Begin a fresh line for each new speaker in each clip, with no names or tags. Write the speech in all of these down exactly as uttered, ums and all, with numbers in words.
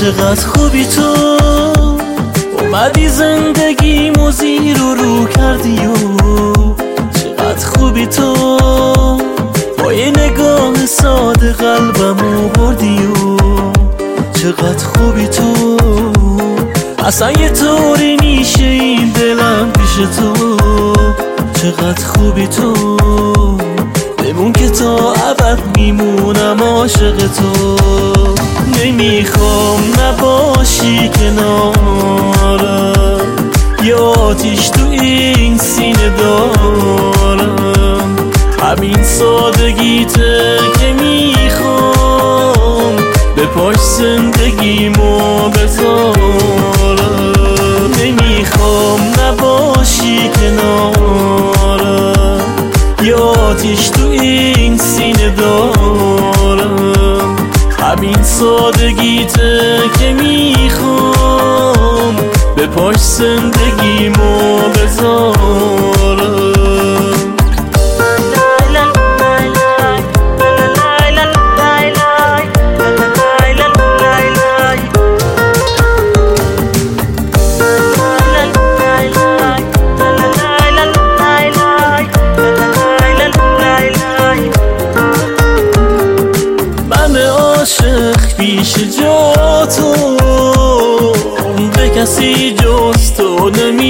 چقدر خوبی تو، اومدی زندگیمو زیر و رو کردی و چقدر خوبی تو، با یه نگاه ساده قلبمو بردی و چقدر خوبی تو. اصلا یه طوری میشه این دلم پیش تو، چقدر خوبی تو، بمون که تا ابد میمونم عاشق تو. نمیخوام نباشی کنارم، یه آتیش تو این سینه دارم، همین سادگیته که میخوام به پاش زندگیمو بذارم. نمیخوام نباشی کنارم، یه آتیش تو این سینه دارم، همین سادگیته که میخوام به پاش زندگیمو بذارم. پیش جا تو به کسی جز تو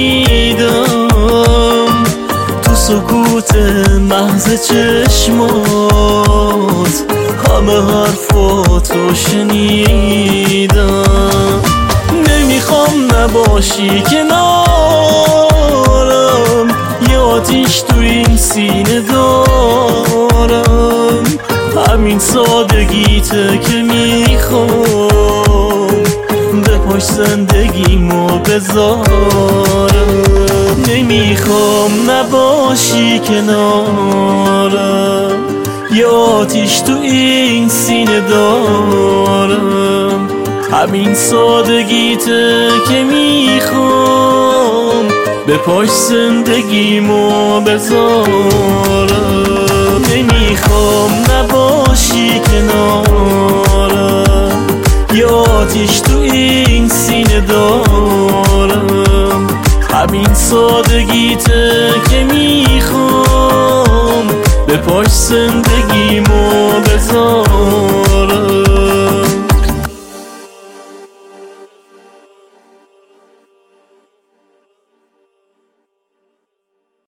نمیدم، تو سکوت محض چشمات همه حرفاتو شنیدم. نمیخوام نباشی کنارم، یه آتیش تو این سینه دارم، همین سادگیته که میخوام به پاش زندگیمو بذارم. نمیخوام نباشی کنارم، یه آتیش تو این سینه دارم، همین سادگیته که میخوام به پاش زندگیمو بذارم. نمیخوام نباشی کنارم، یه آتیش تو این سینه دارم، همین سادگیته که میخوام به پاش زندگی